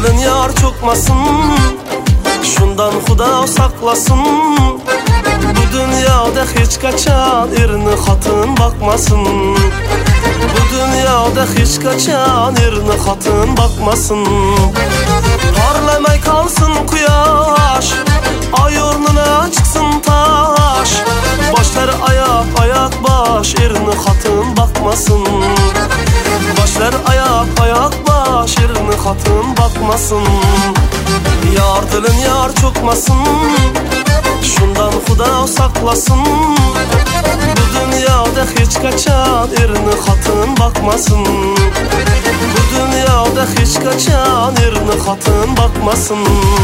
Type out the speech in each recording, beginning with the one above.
dilin yar çokmasın, şundan Xuda saklasın. Bu dünyada hiç kaçan erini hatın bakmasın. Bu dünyada hiç kaçan erini hatın bakmasın. Parlamay kalsın kuyaş, ay ornuna çıksın taş. Başlar ayak ayak baş, erini hatın bakmasın. Başlar ayak ayak baş, erini hatın bakmasın. Yar dilin yar çokmasın, şundan Xuda saklasın. Bu dünyada hiç kaçan erini hatın bakmasın. Bu dünyada hiç kaçan erini hatın bakmasın.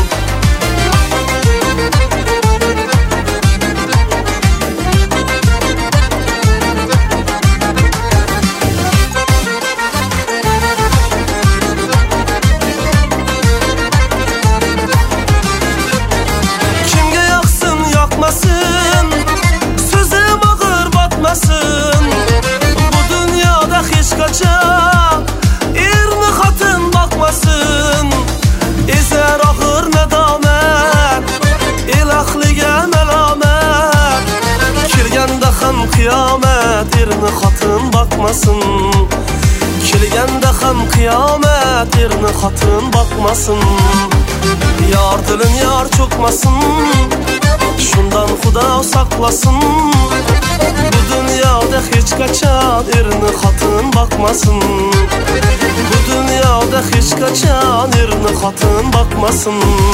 Sözüm ağır batmasın. Bu dünyada hiç kaçan erini hatın bakmasın. Ezer ağır nedamet, ilahliye melamet. Kirgende hem kıyamet, erini hatın bakmasın. Kirgende hem kıyamet, erini hatın bakmasın. Yar dilin yar çokmasın, şundan Xuda saklasın. Bu dünyada hiç kaçan erini hatın bakmasın. Bu dünyada hiç kaçan erini hatın bakmasın.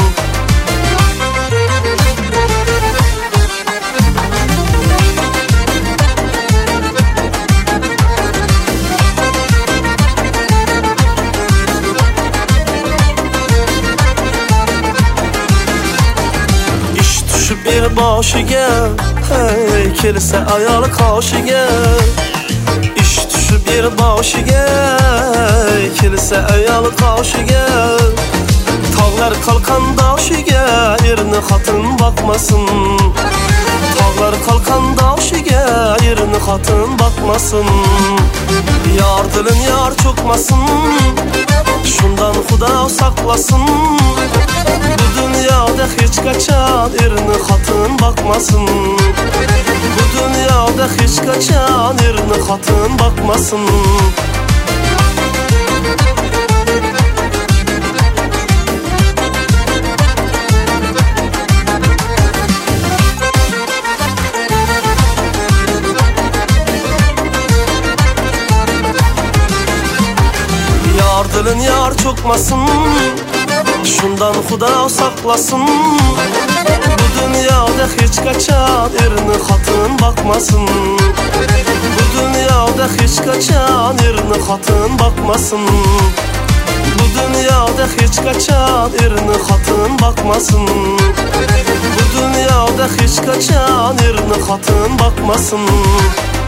Bir başıga, hey, kelse ayol qoshiga. İş düşüp bir başıga, hey, kelse ayol qoshiga. Tağlar qalqan doshiga, erini hatın bakmasın. Tağlar qalqan doshiga, erini hatın bakmasın. Yar dilin yar çokmasın, şundan Xuda saklasın. Bu dünyada hiç kaçan erini hatın bakmasın. Bu dünyada hiç kaçan erini hatın bakmasın. Yar dilin yar çokmasın, şundan Xuda saklasın. Bu dünyada hiç kaçan erini hatın bakmasın. Bu dünyada hiç kaçan erini hatın bakmasın. Bu dünyada hiç kaçan erini hatın bakmasın. Bu dünyada hiç kaçan erini hatın bakmasın.